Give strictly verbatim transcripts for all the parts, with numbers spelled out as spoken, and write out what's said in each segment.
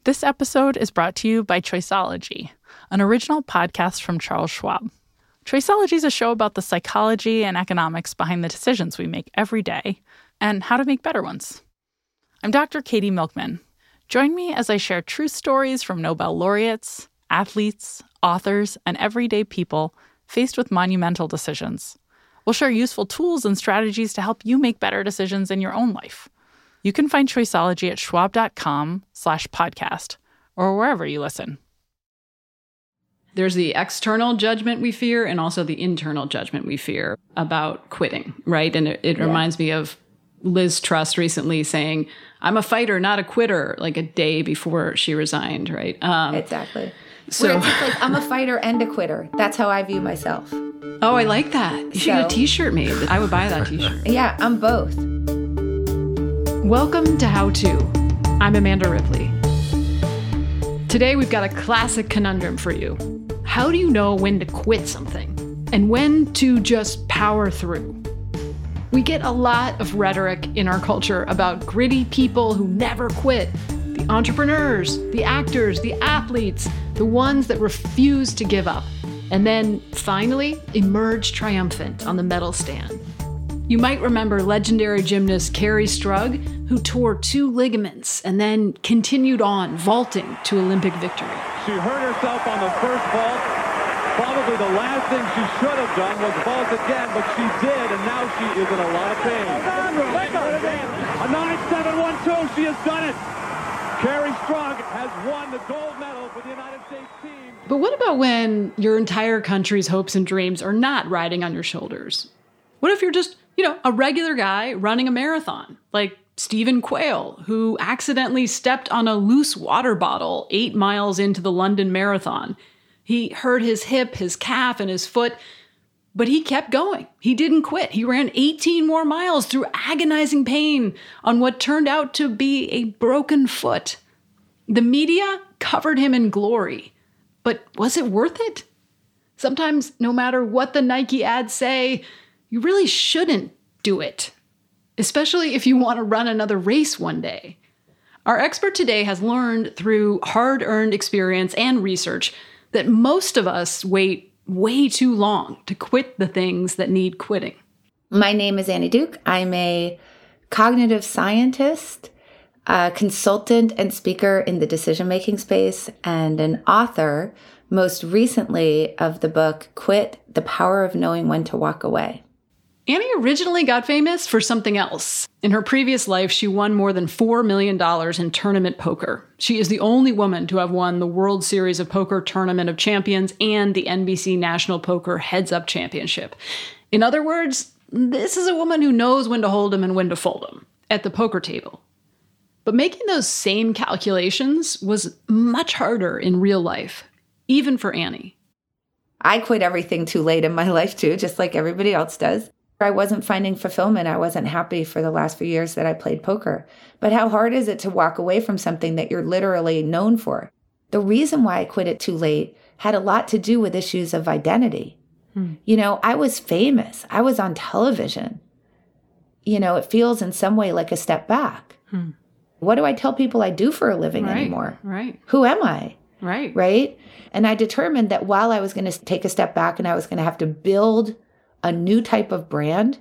This episode is brought to you by Choiceology, an original podcast from Charles Schwab. Choiceology is a show about the psychology and economics behind the decisions we make every day and how to make better ones. I'm Doctor Katie Milkman. Join me as I share true stories from Nobel laureates, athletes, authors, and everyday people faced with monumental decisions. We'll share useful tools and strategies to help you make better decisions in your own life. You can find Choiceology at schwab.com slash podcast or wherever you listen. There's the external judgment we fear and also the internal judgment we fear about quitting, right? And it, it yeah. reminds me of Liz Truss recently saying, I'm a fighter, not a quitter, like a day before she resigned, right? Um, exactly. So Where it's like, I'm a fighter and a quitter. That's how I view myself. Oh, I like that. You should get a t-shirt made. I would buy that t-shirt. Yeah, I'm both. Welcome to How To. I'm Amanda Ripley. Today we've got a classic conundrum for you. How do you know when to quit something and when to just power through? We get a lot of rhetoric in our culture about gritty people who never quit. The entrepreneurs, the actors, the athletes, the ones that refuse to give up, and then finally emerge triumphant on the medal stand. You might remember legendary gymnast Kerri Strug, who tore two ligaments and then continued on, vaulting to Olympic victory. She hurt herself on the first vault. Probably the last thing she should have done was vault again, but she did, and now she is in a lot of pain. A nine seven one two, she has done it. Kerri Strug has won the gold medal for the United States team. But what about when your entire country's hopes and dreams are not riding on your shoulders? What if you're just, you know, a regular guy running a marathon, like Stephen Quayle, who accidentally stepped on a loose water bottle eight miles into the London Marathon? He hurt his hip, his calf, and his foot, but he kept going. He didn't quit. He ran eighteen more miles through agonizing pain on what turned out to be a broken foot. The media covered him in glory, but was it worth it? Sometimes, no matter what the Nike ads say, you really shouldn't do it, especially if you want to run another race one day. Our expert today has learned through hard-earned experience and research that most of us wait way too long to quit the things that need quitting. My name is Annie Duke. I'm a cognitive scientist, a consultant and speaker in the decision-making space, and an author, most recently, of the book, Quit: The Power of Knowing When to Walk Away. Annie originally got famous for something else. In her previous life, she won more than four million dollars in tournament poker. She is the only woman to have won the World Series of Poker Tournament of Champions and the N B C National Poker Heads Up Championship. In other words, this is a woman who knows when to hold 'em and when to fold 'em at the poker table. But making those same calculations was much harder in real life, even for Annie. I quit everything too late in my life too, just like everybody else does. I wasn't finding fulfillment. I wasn't happy for the last few years that I played poker. But how hard is it to walk away from something that you're literally known for? The reason why I quit it too late had a lot to do with issues of identity. Hmm. You know, I was famous. I was on television. You know, it feels in some way like a step back. Hmm. What do I tell people I do for a living right, anymore? Right. Who am I? Right. Right? And I determined that while I was going to take a step back and I was going to have to build a new type of brand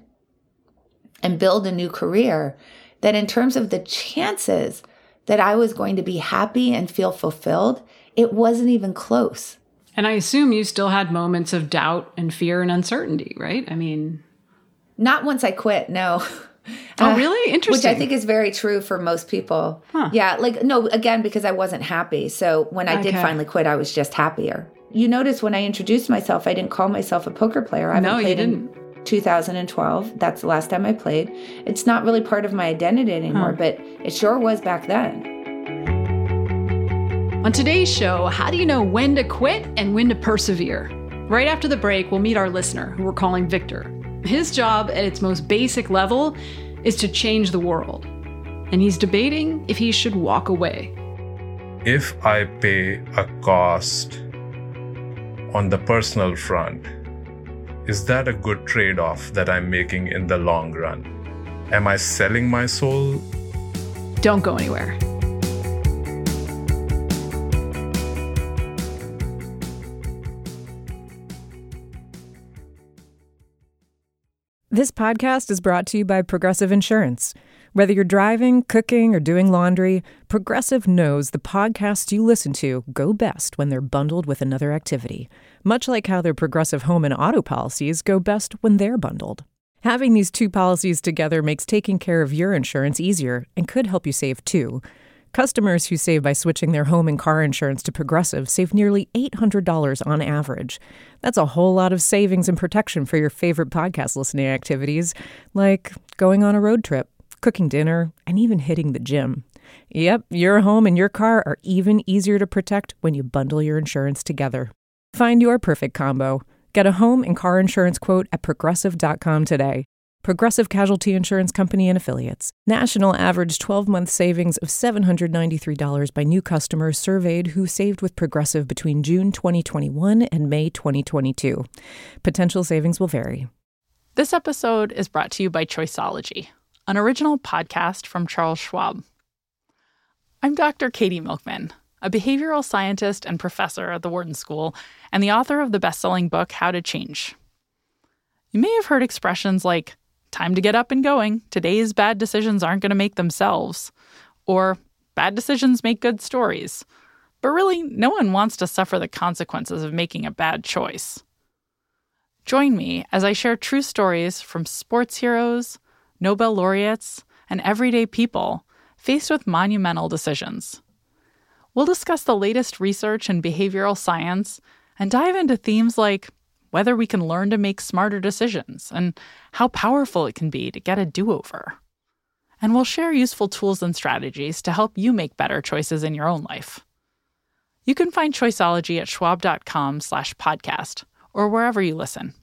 and build a new career, that in terms of the chances that I was going to be happy and feel fulfilled, it wasn't even close. And I assume you still had moments of doubt and fear and uncertainty, right? I mean... Not once I quit, no. Oh, really? Interesting. Which I think is very true for most people. Huh. Yeah, like, no, again, because I wasn't happy. So when I okay. did finally quit, I was just happier. You notice when I introduced myself, I didn't call myself a poker player. I haven't no, played you didn't. in two thousand twelve. That's the last time I played. It's not really part of my identity anymore, huh. but it sure was back then. On today's show, how do you know when to quit and when to persevere? Right after the break, we'll meet our listener, who we're calling Victor. His job at its most basic level is to change the world. And he's debating if he should walk away. If I pay a cost on the personal front, is that a good trade-off that I'm making in the long run? Am I selling my soul? Don't go anywhere. This podcast is brought to you by Progressive Insurance. Whether you're driving, cooking, or doing laundry, Progressive knows the podcasts you listen to go best when they're bundled with another activity, much like how their Progressive home and auto policies go best when they're bundled. Having these two policies together makes taking care of your insurance easier and could help you save too. Customers who save by switching their home and car insurance to Progressive save nearly eight hundred dollars on average. That's a whole lot of savings and protection for your favorite podcast listening activities, like going on a road trip, cooking dinner, and even hitting the gym. Yep, your home and your car are even easier to protect when you bundle your insurance together. Find your perfect combo. Get a home and car insurance quote at progressive dot com today. Progressive Casualty Insurance Company and Affiliates. National average twelve-month savings of seven hundred ninety-three dollars by new customers surveyed who saved with Progressive between June twenty twenty-one and May twenty twenty-two. Potential savings will vary. This episode is brought to you by Choiceology, an original podcast from Charles Schwab. I'm Doctor Katie Milkman, a behavioral scientist and professor at the Wharton School, and the author of the best-selling book, How to Change. You may have heard expressions like, time to get up and going, today's bad decisions aren't going to make themselves, or bad decisions make good stories. But really, no one wants to suffer the consequences of making a bad choice. Join me as I share true stories from sports heroes, Nobel laureates, and everyday people faced with monumental decisions. We'll discuss the latest research in behavioral science and dive into themes like whether we can learn to make smarter decisions and how powerful it can be to get a do-over. And we'll share useful tools and strategies to help you make better choices in your own life. You can find Choiceology at schwab.com slash podcast or wherever you listen.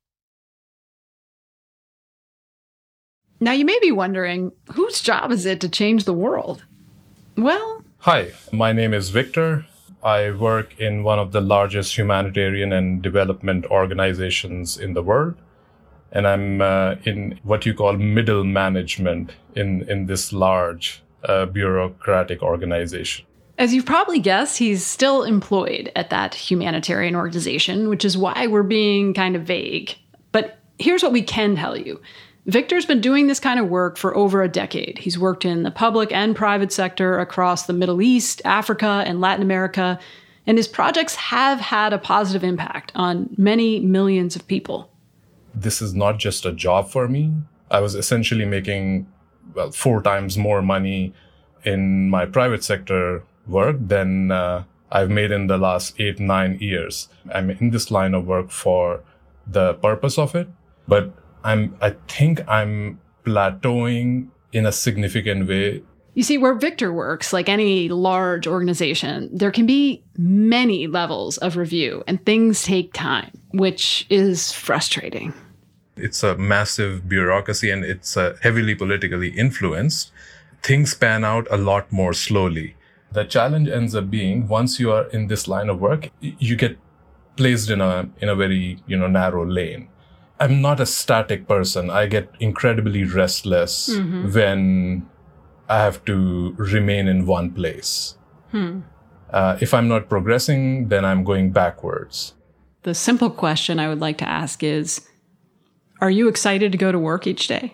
Now, you may be wondering, whose job is it to change the world? Well, Hi, my name is Victor. I work in one of the largest humanitarian and development organizations in the world. And I'm uh, in what you call middle management in, in this large uh, bureaucratic organization. as you've probably guessed, he's still employed at that humanitarian organization, which is why we're being kind of vague. But here's what we can tell you. Victor's been doing this kind of work for over a decade. He's worked in the public and private sector across the Middle East, Africa, and Latin America, and his projects have had a positive impact on many millions of people. This is not just a job for me. I was essentially making, well, four times more money in my private sector work than uh, I've made in the last eight, nine years. I'm in this line of work for the purpose of it, but I'm, I think I'm plateauing in a significant way. You see, where Victor works, like any large organization, there can be many levels of review and things take time, which is frustrating. It's a massive bureaucracy and it's uh, heavily politically influenced. Things pan out a lot more slowly. The challenge ends up being, once you are in this line of work, you get placed in a in a very, you know, narrow lane. I'm not a static person. I get incredibly restless mm-hmm. when I have to remain in one place. Hmm. Uh, if I'm not progressing, then I'm going backwards. The simple question I would like to ask is, are you excited to go to work each day?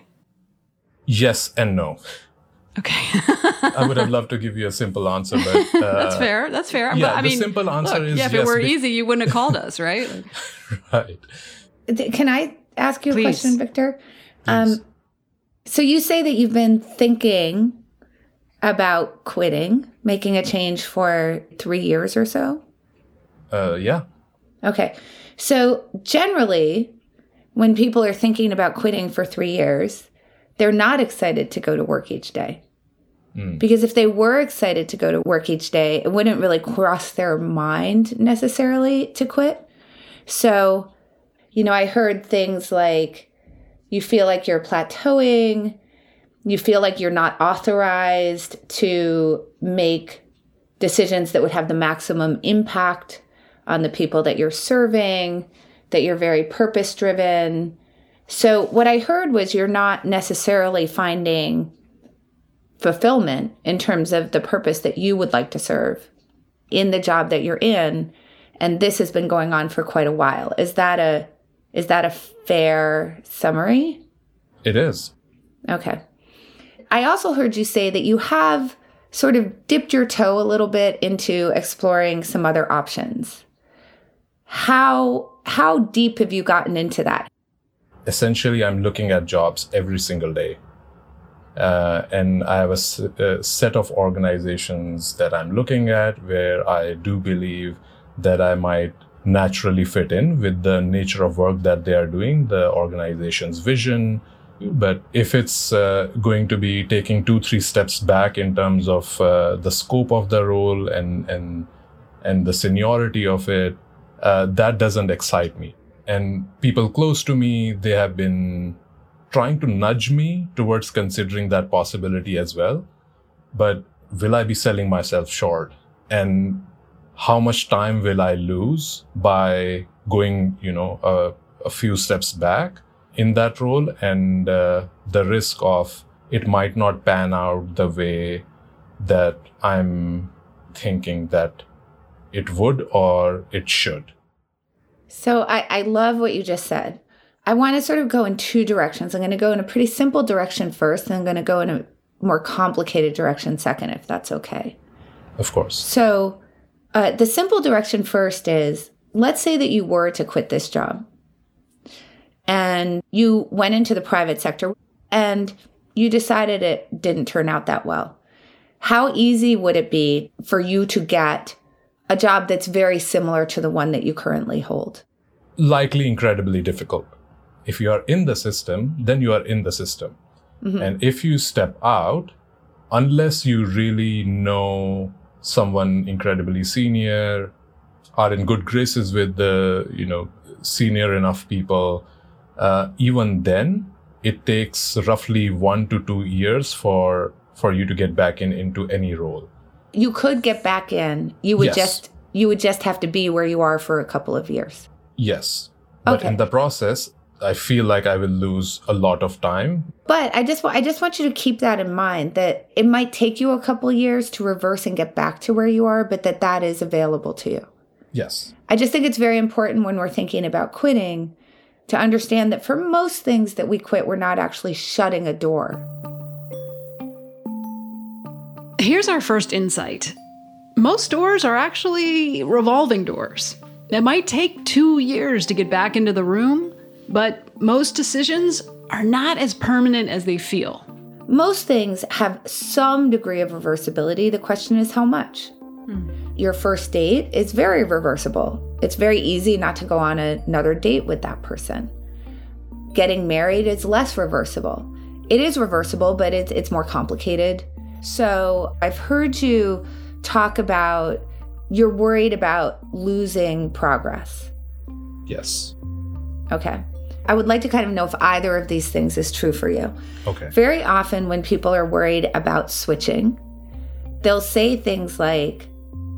Yes and no. Okay. I would have loved to give you a simple answer, but... Uh, that's fair. That's fair. Yeah, but, I the mean, simple answer look, is yeah, if yes, it were be- easy, you wouldn't have called us, right? Right. Can I ask you Please. a question, Victor? Um, so you say that you've been thinking about quitting, making a change for three years or so? Uh, yeah. Okay. So generally, when people are thinking about quitting for three years, they're not excited to go to work each day. Mm. Because if they were excited to go to work each day, it wouldn't really cross their mind necessarily to quit. So, you know, I heard things like, you feel like you're plateauing, you feel like you're not authorized to make decisions that would have the maximum impact on the people that you're serving, that you're very purpose-driven. So what I heard was you're not necessarily finding fulfillment in terms of the purpose that you would like to serve in the job that you're in, and this has been going on for quite a while. Is that a is that a fair summary? It is. Okay. I also heard you say that you have sort of dipped your toe a little bit into exploring some other options. How how deep have you gotten into that? Essentially, I'm looking at jobs every single day. Uh, and I have a, s- a set of organizations that I'm looking at where I do believe that I might naturally fit in with the nature of work that they are doing, the organization's vision. But if it's uh, going to be taking two, three steps back in terms of uh, the scope of the role and and and the seniority of it, uh, that doesn't excite me. And people close to me, they have been trying to nudge me towards considering that possibility as well. But will I be selling myself short? And how much time will I lose by going, you know, a, a few steps back in that role, and uh, the risk of it might not pan out the way that I'm thinking that it would or it should. So I, I love what you just said. I want to sort of go in two directions. I'm going to go in a pretty simple direction first, and I'm going to go in a more complicated direction second, if that's okay. Of course. So uh, the simple direction first is, let's say that you were to quit this job and you went into the private sector and you decided it didn't turn out that well. How easy would it be for you to get a job that's very similar to the one that you currently hold? Likely incredibly difficult. If you are in the system, then you are in the system. Mm-hmm. And if you step out, unless you really know someone incredibly senior, are in good graces with the, you know, senior enough people, uh, even then, it takes roughly one to two years for for you to get back in into any role. You could get back in. You would Yes. just you would just have to be where you are for a couple of years. Yes. But Okay. in the process, I feel like I will lose a lot of time. But I just wa- I just want you to keep that in mind, that it might take you a couple of years to reverse and get back to where you are, but that that is available to you. Yes. I just think it's very important when we're thinking about quitting to understand that for most things that we quit, we're not actually shutting a door. Here's our first insight. Most doors are actually revolving doors. It might take two years to get back into the room, but most decisions are not as permanent as they feel. Most things have some degree of reversibility. The question is how much? Hmm. Your first date is very reversible. It's very easy not to go on a, another date with that person. Getting married is less reversible. It is reversible, but it's it's more complicated. So I've heard you talk about you're worried about losing progress. Yes. Okay. I would like to kind of know if either of these things is true for you. Okay. Very often when people are worried about switching, they'll say things like,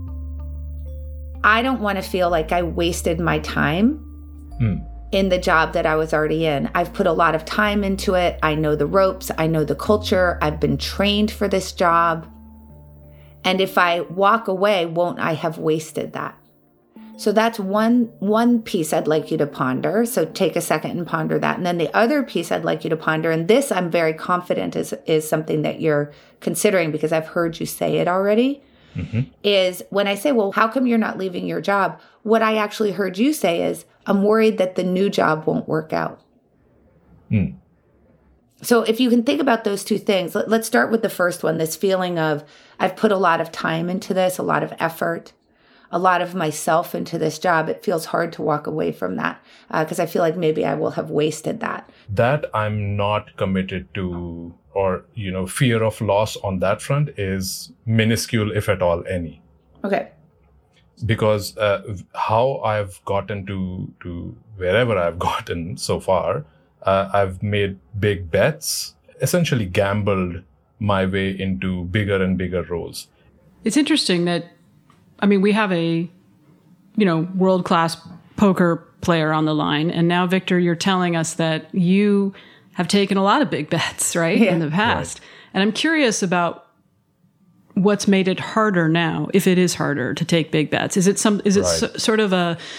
I don't want to feel like I wasted my time hmm. in the job that I was already in. I've put a lot of time into it. I know the ropes. I know the culture. I've been trained for this job. And if I walk away, won't I have wasted that? So that's one one piece I'd like you to ponder. So take a second and ponder that. And then the other piece I'd like you to ponder, and this I'm very confident is, is something that you're considering because I've heard you say it already, mm-hmm. is when I say, well, how come you're not leaving your job? What I actually heard you say is, I'm worried that the new job won't work out. Mm. So if you can think about those two things, let, let's start with the first one, this feeling of I've put a lot of time into this, a lot of effort, a lot of myself into this job. It feels hard to walk away from that because uh, I feel like maybe I will have wasted that. That I'm not committed to, or, you know, fear of loss on that front is minuscule, if at all, any. Okay. Because uh, how I've gotten to, to wherever I've gotten so far, uh, I've made big bets, essentially gambled my way into bigger and bigger roles. It's interesting that, I mean, we have a, you know, world-class poker player on the line. And now, Victor, you're telling us that you have taken a lot of big bets, right, yeah. in the past. Right. And I'm curious about what's made it harder now, if it is harder to take big bets. Is it some? Is it right. so, sort of a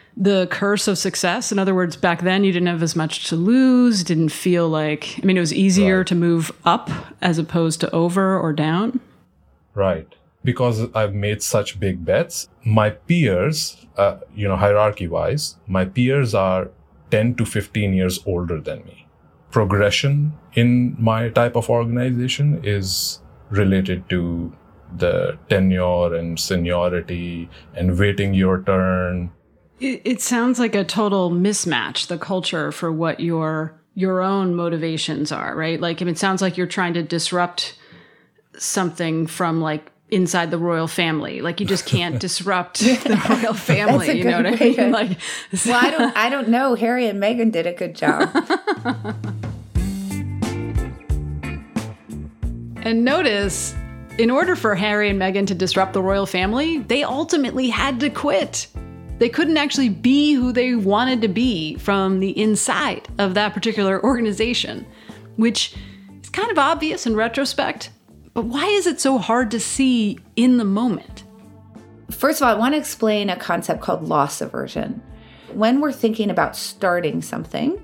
the curse of success? In other words, back then you didn't have as much to lose, didn't feel like, I mean, it was easier Right. to move up as opposed to over or down? Right. Because I've made such big bets, my peers, uh, you know, hierarchy-wise, my peers are ten to fifteen years older than me. Progression in my type of organization is related to the tenure and seniority and waiting your turn. It, it sounds like a total mismatch, the culture for what your your own motivations are, right? Like, I mean, it sounds like you're trying to disrupt something from like inside the royal family. Like, you just can't disrupt the royal family. That's a You know good what I way mean? to- Like, Well, I don't I don't know. Harry and Meghan did a good job. and notice, in order for Harry and Meghan to disrupt the royal family, they ultimately had to quit. They couldn't actually be who they wanted to be from the inside of that particular organization, which is kind of obvious in retrospect. But why is it so hard to see in the moment? First of all, I want to explain a concept called loss aversion. When we're thinking about starting something,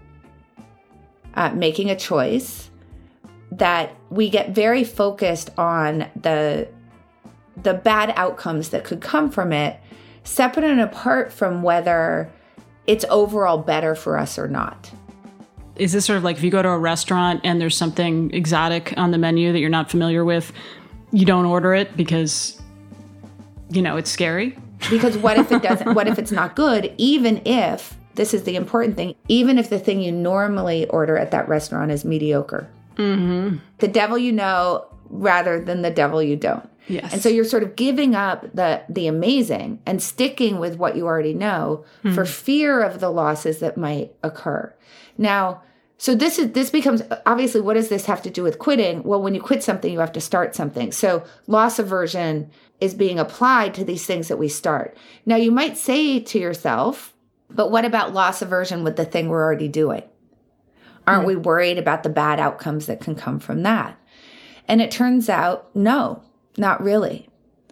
uh, making a choice, that we get very focused on the, the bad outcomes that could come from it, separate and apart from whether it's overall better for us or not. Is this sort of like if you go to a restaurant and there's something exotic on the menu that you're not familiar with, you don't order it because, you know, it's scary? Because what if it doesn't, what if it's not good, even if, this is the important thing, even if the thing you normally order at that restaurant is mediocre. Mm-hmm. The devil you know rather than the devil you don't. Yes. And so you're sort of giving up the the amazing and sticking with what you already know mm-hmm. for fear of the losses that might occur. Now, so this is this becomes, obviously, what does this have to do with quitting? Well, when you quit something, you have to start something. So loss aversion is being applied to these things that we start. Now, you might say to yourself, but what about loss aversion with the thing we're already doing? Aren't mm-hmm. we worried about the bad outcomes that can come from that? And it turns out, no, not really.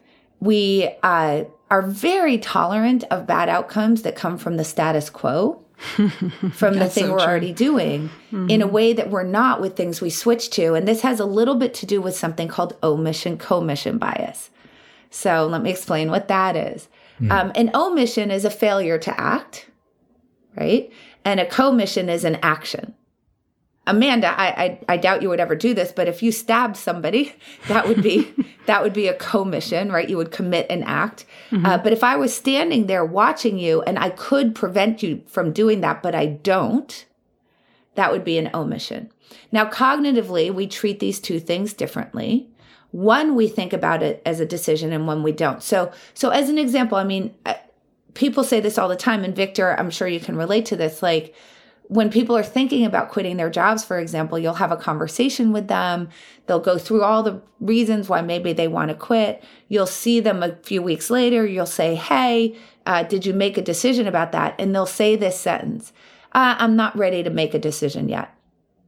We uh, are very tolerant of bad outcomes that come from the status quo, from the thing so we're true. already doing, mm-hmm. in a way that we're not with things we switch to. And this has a little bit to do with something called omission commission bias. So let me explain what that is. Mm. Um, an omission is a failure to act, right? And a commission is an action. Amanda, I, I I doubt you would ever do this, but if you stabbed somebody, that would be that would be a commission, right? You would commit an act. Mm-hmm. Uh, but if I was standing there watching you and I could prevent you from doing that, but I don't, that would be an omission. Now, cognitively, we treat these two things differently. One, we think about it as a decision, and one we don't. So, so as an example, I mean, people say this all the time, and Victor, I'm sure you can relate to this, like, when people are thinking about quitting their jobs, for example, you'll have a conversation with them. They'll go through all the reasons why maybe they want to quit. You'll see them a few weeks later. You'll say, hey, uh, did you make a decision about that? And they'll say this sentence, uh, I'm not ready to make a decision yet.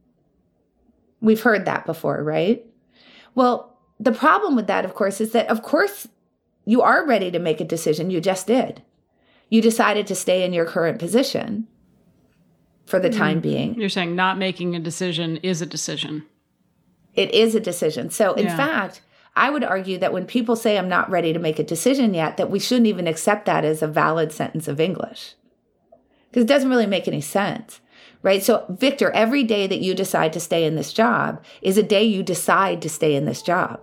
We've heard that before, right? Well, the problem with that, of course, is that, of course, you are ready to make a decision. You just did. You decided to stay in your current position for the time being. You're saying not making a decision is a decision. It is a decision. So in yeah. fact, I would argue that when people say I'm not ready to make a decision yet, that we shouldn't even accept that as a valid sentence of English. Because it doesn't really make any sense, right? So Victor, every day that you decide to stay in this job is a day you decide to stay in this job.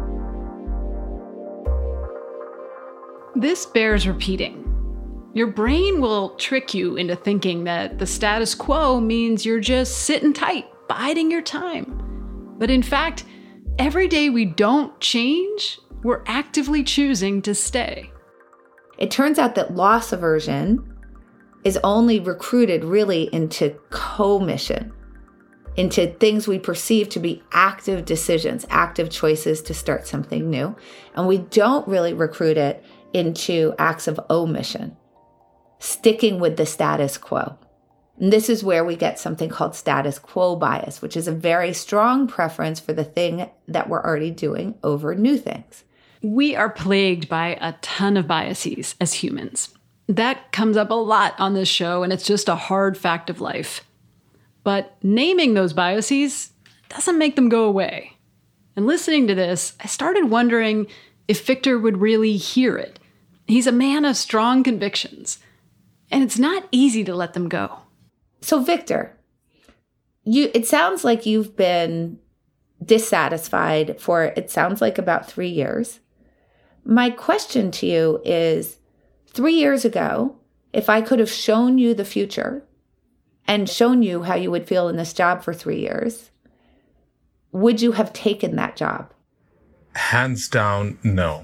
This bears repeating. Your brain will trick you into thinking that the status quo means you're just sitting tight, biding your time. But in fact, every day we don't change, we're actively choosing to stay. It turns out that loss aversion is only recruited really into commission, into things we perceive to be active decisions, active choices to start something new. And we don't really recruit it into acts of omission, sticking with the status quo. And this is where we get something called status quo bias, which is a very strong preference for the thing that we're already doing over new things. We are plagued by a ton of biases as humans. That comes up a lot on this show, and it's just a hard fact of life. But naming those biases doesn't make them go away. And listening to this, I started wondering if Victor would really hear it. He's a man of strong convictions, and it's not easy to let them go. So, Victor, you it sounds like you've been dissatisfied for, it sounds like about three years. My question to you is, three years ago, if I could have shown you the future and shown you how you would feel in this job for three years, would you have taken that job? Hands down, no.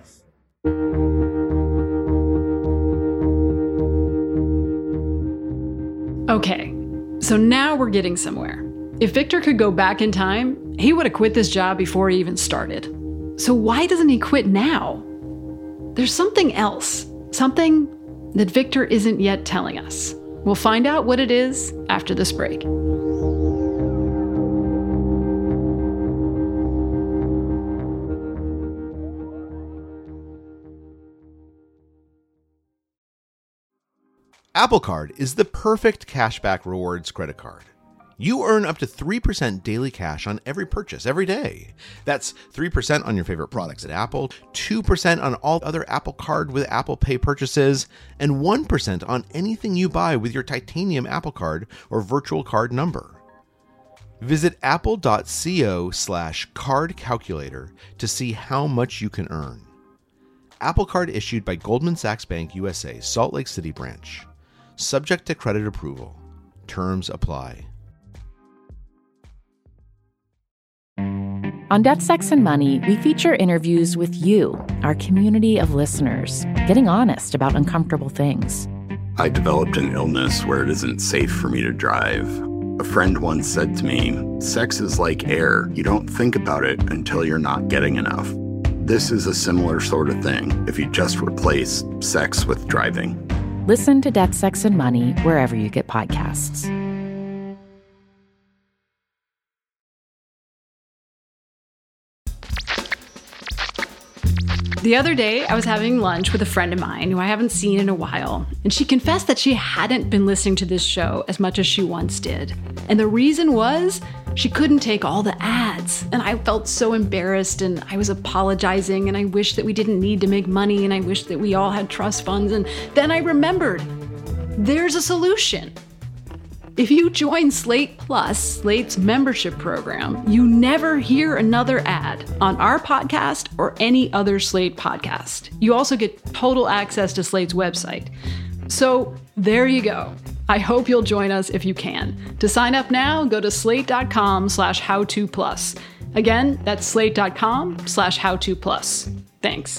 Okay, so now we're getting somewhere. If Victor could go back in time, he would have quit this job before he even started. So why doesn't he quit now? There's something else, something that Victor isn't yet telling us. We'll find out what it is after this break. Apple Card is the perfect cashback rewards credit card. You earn up to three percent daily cash on every purchase every day. That's three percent on your favorite products at Apple, two percent on all other Apple Card with Apple Pay purchases, and one percent on anything you buy with your titanium Apple Card or virtual card number. Visit apple.co slash card calculator to see how much you can earn. Apple Card issued by Goldman Sachs Bank U S A, Salt Lake City branch. Subject to credit approval. Terms apply. On Death, Sex, and Money, we feature interviews with you, our community of listeners, getting honest about uncomfortable things. I developed an illness where it isn't safe for me to drive. A friend once said to me, sex is like air. You don't think about it until you're not getting enough. This is a similar sort of thing if you just replace sex with driving. Listen to Death, Sex, and Money wherever you get podcasts. The other day, I was having lunch with a friend of mine who I haven't seen in a while, and she confessed that she hadn't been listening to this show as much as she once did. And the reason was she couldn't take all the ads. And I felt so embarrassed, and I was apologizing, and I wished that we didn't need to make money, and I wished that we all had trust funds. And then I remembered, there's a solution. If you join Slate Plus, Slate's membership program, you never hear another ad on our podcast or any other Slate podcast. You also get total access to Slate's website. So there you go. I hope you'll join us if you can. To sign up now, go to slate.com slash how-to plus. Again, that's slate.com slash how-to plus. Thanks.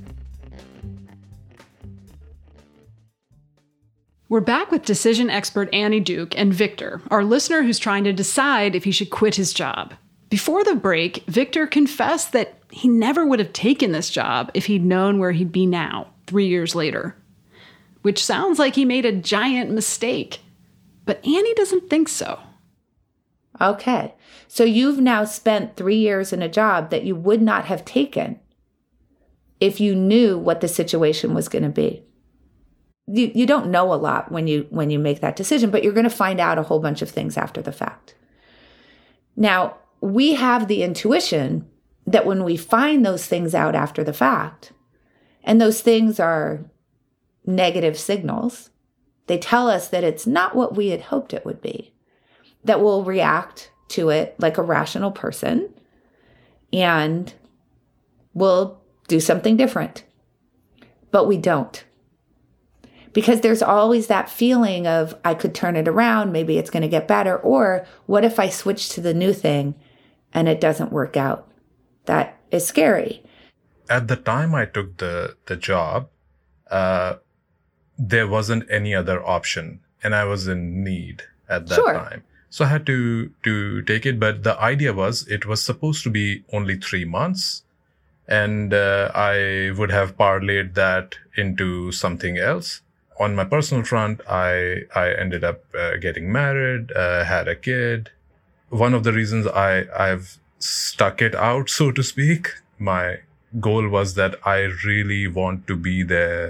We're back with decision expert Annie Duke and Victor, our listener who's trying to decide if he should quit his job. Before the break, Victor confessed that he never would have taken this job if he'd known where he'd be now, three years later. Which sounds like he made a giant mistake. But Annie doesn't think so. Okay, so you've now spent three years in a job that you would not have taken if you knew what the situation was going to be. You you don't know a lot when you when you make that decision, but you're going to find out a whole bunch of things after the fact. Now, we have the intuition that when we find those things out after the fact, and those things are negative signals, they tell us that it's not what we had hoped it would be, that we'll react to it like a rational person and we'll do something different. But we don't. Because there's always that feeling of, I could turn it around, maybe it's going to get better, or what if I switch to the new thing and it doesn't work out? That is scary. At the time I took the, the job, uh, there wasn't any other option, and I was in need at that Sure. time. So I had to, to take it, but the idea was it was supposed to be only three months, and uh, I would have parlayed that into something else. On my personal front, I I ended up uh, getting married, uh, had a kid. One of the reasons I, I've stuck it out, so to speak, my goal was that I really want to be there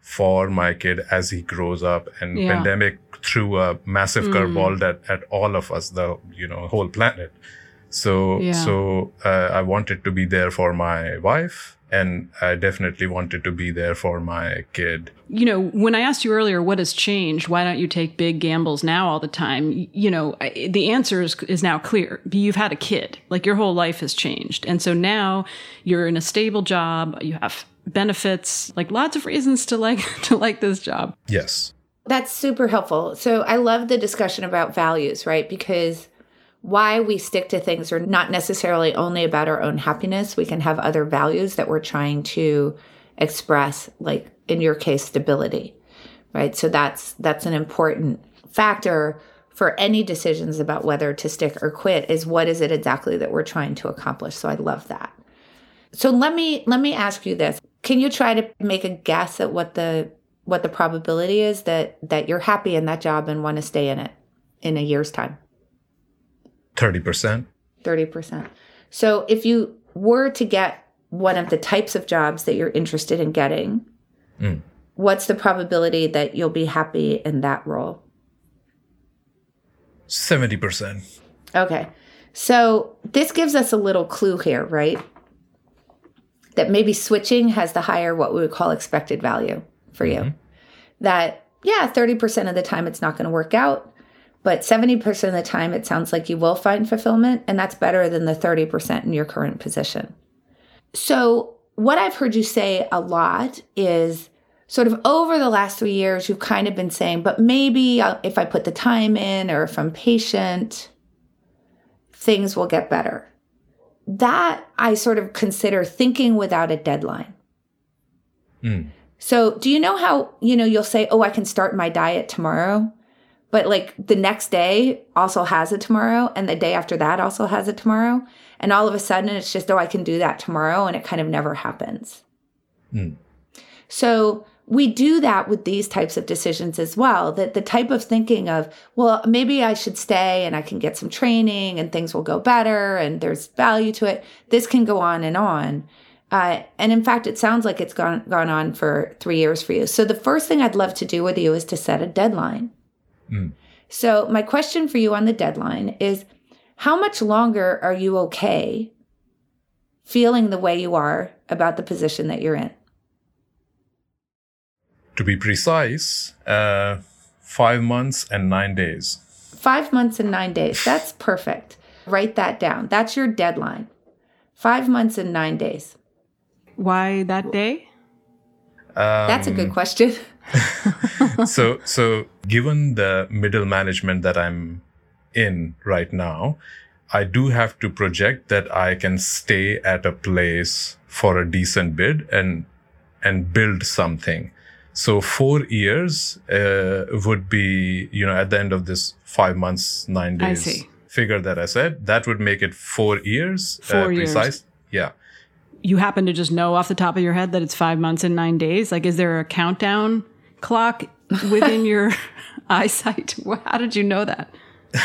for my kid as he grows up. And Yeah. pandemic threw a massive Mm. curveball at, at all of us, the, you know, whole planet. So, Yeah. so uh, I wanted to be there for my wife, and I definitely wanted to be there for my kid. You know, when I asked you earlier, what has changed? Why don't you take big gambles now all the time? Y- You know, I- the answer is, is now clear. You've had a kid. Like, your whole life has changed. And so now you're in a stable job. You have benefits, like lots of reasons to like, to like this job. Yes. That's super helpful. So I love the discussion about values, right? Because why we stick to things are not necessarily only about our own happiness. We can have other values that we're trying to express, like in your case, stability, right? So that's that's an important factor for any decisions about whether to stick or quit, is what is it exactly that we're trying to accomplish? So I love that. So let me let me ask you this. Can you try to make a guess at what the what the probability is that that you're happy in that job and want to stay in it in a year's time? thirty percent. thirty percent. So if you were to get one of the types of jobs that you're interested in getting, Mm. what's the probability that you'll be happy in that role? seventy percent. Okay. So this gives us a little clue here, right? That maybe switching has the higher, what we would call expected value for you. Mhm. That, yeah, thirty percent of the time it's not going to work out. But seventy percent of the time, it sounds like you will find fulfillment, and that's better than the thirty percent in your current position. So what I've heard you say a lot is sort of over the last three years, you've kind of been saying, but maybe if I put the time in or if I'm patient, things will get better. That I sort of consider thinking without a deadline. Mm. So do you know how, you know, you'll say, oh, I can start my diet tomorrow? But like the next day also has a tomorrow, and the day after that also has a tomorrow. And all of a sudden it's just, oh, I can do that tomorrow. And it kind of never happens. Mm. So we do that with these types of decisions as well, that the type of thinking of, well, maybe I should stay and I can get some training and things will go better and there's value to it. This can go on and on. Uh, and in fact, it sounds like it's gone, gone on for three years for you. So the first thing I'd love to do with you is to set a deadline. Mm. So my question for you on the deadline is, how much longer are you okay feeling the way you are about the position that you're in? To be precise, uh, five months and nine days. Five months and nine days. That's perfect. Write that down. That's your deadline. Five months and nine days. Why that day? Um, That's a good question. so, so given the middle management that I'm in right now, I do have to project that I can stay at a place for a decent bid and and build something. So four years uh, would be, you know, at the end of this five months, nine I days see. figure that I said, that would make it four years. Four uh, years. Precise. Yeah. You happen to just know off the top of your head that it's five months and nine days? Like, is there a countdown clock within your eyesight? How did you know that?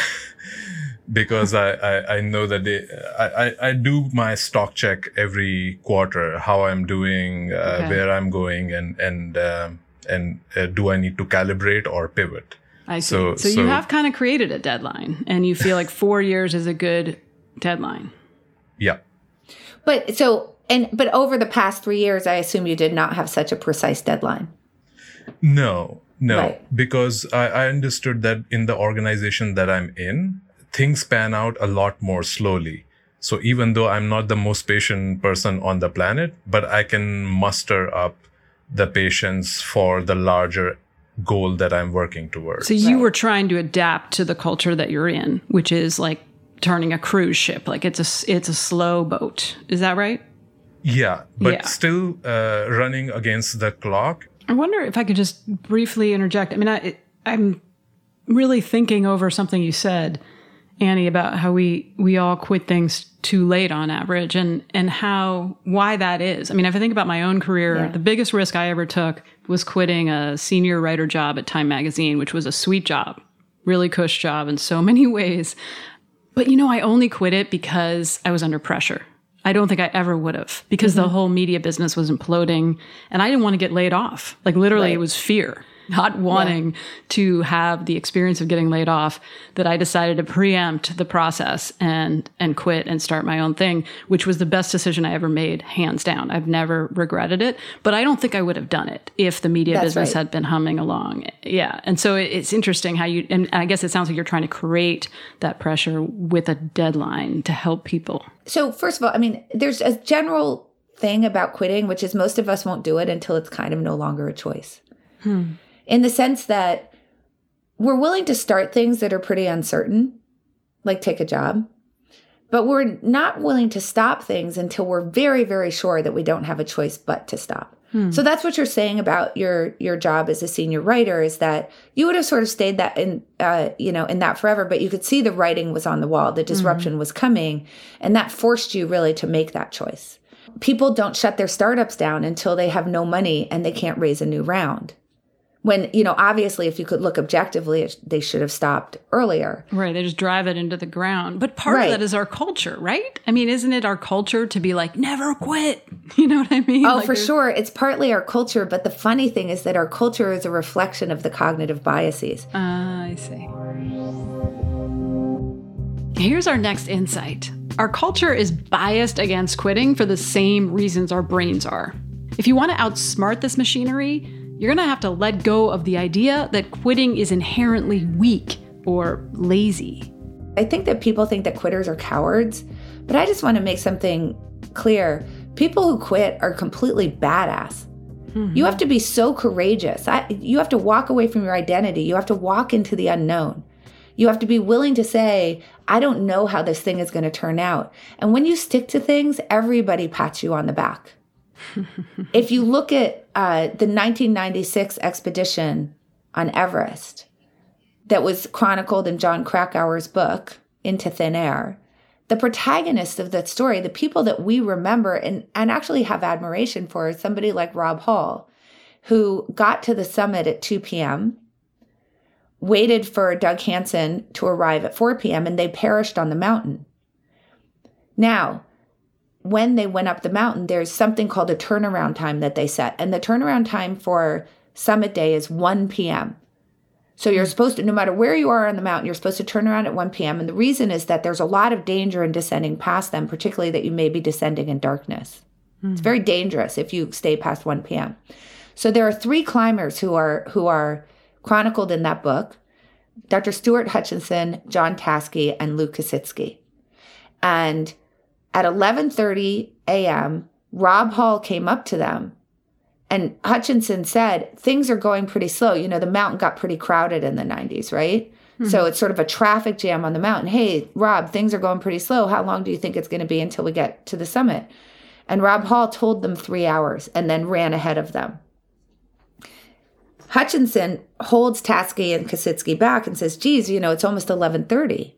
Because I, I, I know that they, I, I, I do my stock check every quarter, how I'm doing, uh, Okay. where I'm going, and and um, and uh, do I need to calibrate or pivot? I see. So- So, so- you have kind of created a deadline, and you feel like four years is a good deadline. Yeah. But so, and but over the past three years, I assume you did not have such a precise deadline. No, no, Right. because I, I understood that in the organization that I'm in, things pan out a lot more slowly. So even though I'm not the most patient person on the planet, but I can muster up the patience for the larger goal that I'm working towards. So you Right. were trying to adapt to the culture that you're in, which is like turning a cruise ship. Like it's a it's a slow boat. Is that right? Yeah, but Yeah. still uh, running against the clock. I wonder if I could just briefly interject. I mean, I, I'm really thinking over something you said, Annie, about how we we all quit things too late on average, and and how why that is. I mean, if I think about my own career, Yeah. the biggest risk I ever took was quitting a senior writer job at Time Magazine, which was a sweet job, really cush job in so many ways. But you know, I only quit it because I was under pressure. I don't think I ever would have, because mm-hmm. the whole media business was imploding and I didn't want to get laid off. Like literally right. It was fear, not wanting yeah. to have the experience of getting laid off, that I decided to preempt the process and and quit and start my own thing, which was the best decision I ever made, hands down. I've never regretted it, but I don't think I would have done it if the media That's business right. had been humming along. Yeah. And so it's interesting how you, and I guess it sounds like you're trying to create that pressure with a deadline to help people. So first of all, I mean, there's a general thing about quitting, which is most of us won't do it until it's kind of no longer a choice. Hmm. In the sense that we're willing to start things that are pretty uncertain, like take a job, but we're not willing to stop things until we're very, very sure that we don't have a choice but to stop. Hmm. So that's what you're saying about your your job as a senior writer, is that you would have sort of stayed that in uh, you know in that forever, but you could see the writing was on the wall, the disruption mm-hmm. was coming, and that forced you really to make that choice. People don't shut their startups down until they have no money and they can't raise a new round. When, you know, obviously, if you could look objectively, they should have stopped earlier. Right. They just drive it into the ground. But part right. of that is our culture, right? I mean, isn't it our culture to be like, never quit? You know what I mean? Oh, like for sure. It's partly our culture. But the funny thing is that our culture is a reflection of the cognitive biases. Ah, uh, I see. Here's our next insight. Our culture is biased against quitting for the same reasons our brains are. If you want to outsmart this machinery, you're going to have to let go of the idea that quitting is inherently weak or lazy. I think that people think that quitters are cowards, but I just want to make something clear. People who quit are completely badass. Mm-hmm. You have to be so courageous. I, you have to walk away from your identity. You have to walk into the unknown. You have to be willing to say, I don't know how this thing is going to turn out. And when you stick to things, everybody pats you on the back. If you look at uh, the nineteen ninety-six expedition on Everest that was chronicled in John Krakauer's book, Into Thin Air, the protagonist of that story, the people that we remember and, and actually have admiration for, is somebody like Rob Hall, who got to the summit at two p.m., waited for Doug Hansen to arrive at four p.m., and they perished on the mountain. Now, when they went up the mountain, there's something called a turnaround time that they set. And the turnaround time for summit day is one p.m. So you're supposed to, no matter where you are on the mountain, you're supposed to turn around at one p.m. And the reason is that there's a lot of danger in descending past them, particularly that you may be descending in darkness. Mm-hmm. It's very dangerous if you stay past one p.m. So there are three climbers who are who are chronicled in that book: Doctor Stuart Hutchinson, John Taskey, and Lou Kositsky. And at eleven thirty a.m., Rob Hall came up to them, and Hutchinson said, things are going pretty slow. You know, the mountain got pretty crowded in the nineties, right? Mm-hmm. So it's sort of a traffic jam on the mountain. Hey, Rob, things are going pretty slow. How long do you think it's going to be until we get to the summit? And Rob Hall told them three hours and then ran ahead of them. Hutchinson holds Taskey and Kositsky back and says, geez, you know, it's almost eleven thirty.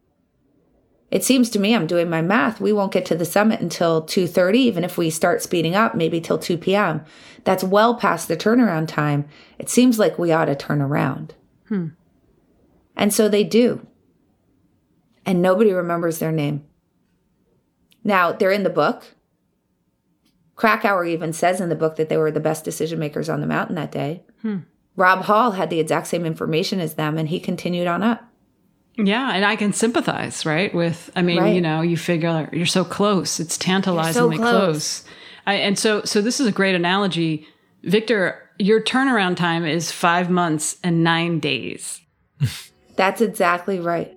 It seems to me, I'm doing my math, we won't get to the summit until two thirty, even if we start speeding up, maybe till two p.m. That's well past the turnaround time. It seems like we ought to turn around. Hmm. And so they do. And nobody remembers their name. Now, they're in the book. Krakauer even says in the book that they were the best decision makers on the mountain that day. Hmm. Rob Hall had the exact same information as them, and he continued on up. Yeah, and I can sympathize, right? With, I mean, right. you know, you figure you're so close. It's tantalizingly so close. close. I, and so, so this is a great analogy. Victor, your turnaround time is five months and nine days. That's exactly right.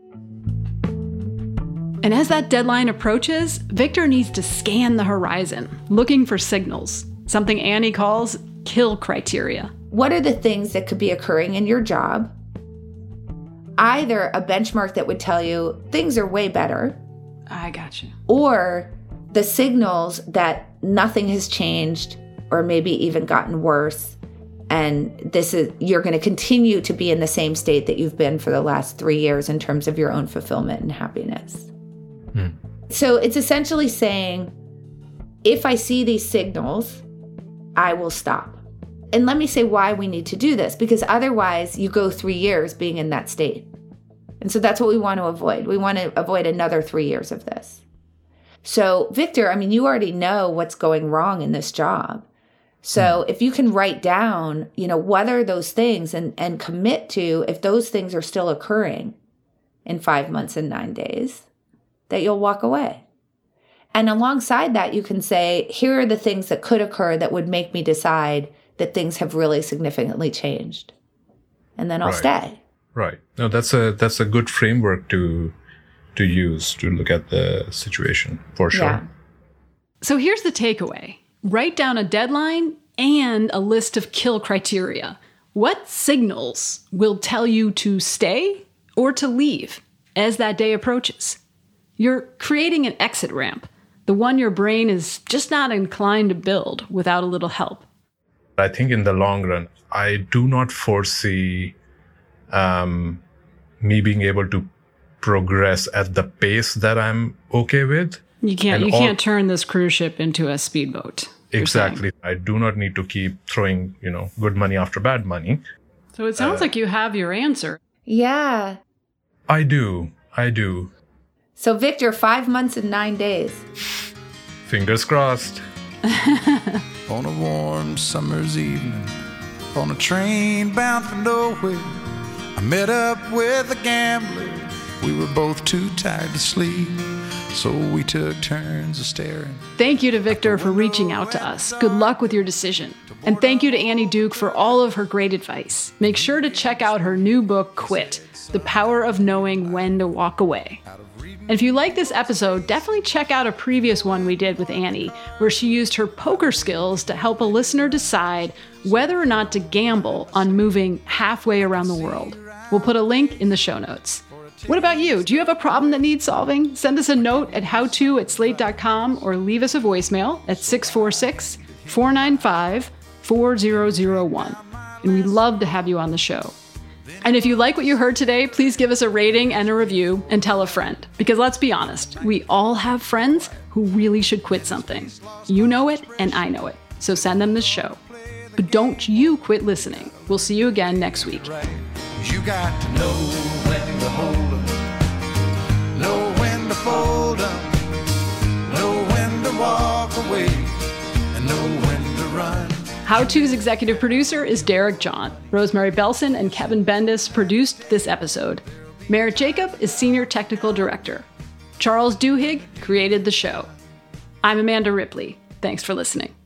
And as that deadline approaches, Victor needs to scan the horizon, looking for signals, something Annie calls kill criteria. What are the things that could be occurring in your job? Either a benchmark that would tell you things are way better. I got you. Or the signals that nothing has changed or maybe even gotten worse. And this is, you're going to continue to be in the same state that you've been for the last three years in terms of your own fulfillment and happiness. Hmm. So it's essentially saying, if I see these signals, I will stop. And let me say why we need to do this, because otherwise you go three years being in that state. And so that's what we want to avoid. We want to avoid another three years of this. So, Victor, I mean, you already know what's going wrong in this job. So if you can write down, you know, what are those things and, and commit to, if those things are still occurring in five months and nine days, that you'll walk away. And alongside that, you can say, here are the things that could occur that would make me decide that things have really significantly changed. And then I'll Right. stay. Right. No, that's a that's a good framework to to use to look at the situation, for sure. Yeah. So here's the takeaway. Write down a deadline and a list of kill criteria. What signals will tell you to stay or to leave as that day approaches? You're creating an exit ramp, the one your brain is just not inclined to build without a little help. I think in the long run, I do not foresee um, me being able to progress at the pace that I'm okay with. You can't And you all- can't turn this cruise ship into a speedboat. you're Exactly. saying. I do not need to keep throwing, you know, good money after bad money. So it sounds Uh, like you have your answer. Yeah. I do. I do. So, Victor, five months and nine days. Fingers crossed. On a warm summer's evening, on a train bound for nowhere, I met up with a gambler. We were both too tired to sleep, so we took turns of staring. Thank you to Victor for reaching out to us. Good luck with your decision. And thank you to Annie Duke for all of her great advice. Make sure to check out her new book, Quit: The Power of Knowing When to Walk Away. And if you like this episode, definitely check out a previous one we did with Annie, where she used her poker skills to help a listener decide whether or not to gamble on moving halfway around the world. We'll put a link in the show notes. What about you? Do you have a problem that needs solving? Send us a note at howto at slate dot com or leave us a voicemail at six four six, four nine five, four zero zero one. And we'd love to have you on the show. And if you like what you heard today, please give us a rating and a review and tell a friend. Because let's be honest, we all have friends who really should quit something. You know it, and I know it. So send them this show. But don't you quit listening. We'll see you again next week. You got to know when to hold 'em, know when to fold 'em, know when to walk away, and know when to run. How To's executive producer is Derek John. Rosemary Belson and Kevin Bendis produced this episode. Merritt Jacob is senior technical director. Charles Duhigg created the show. I'm Amanda Ripley. Thanks for listening.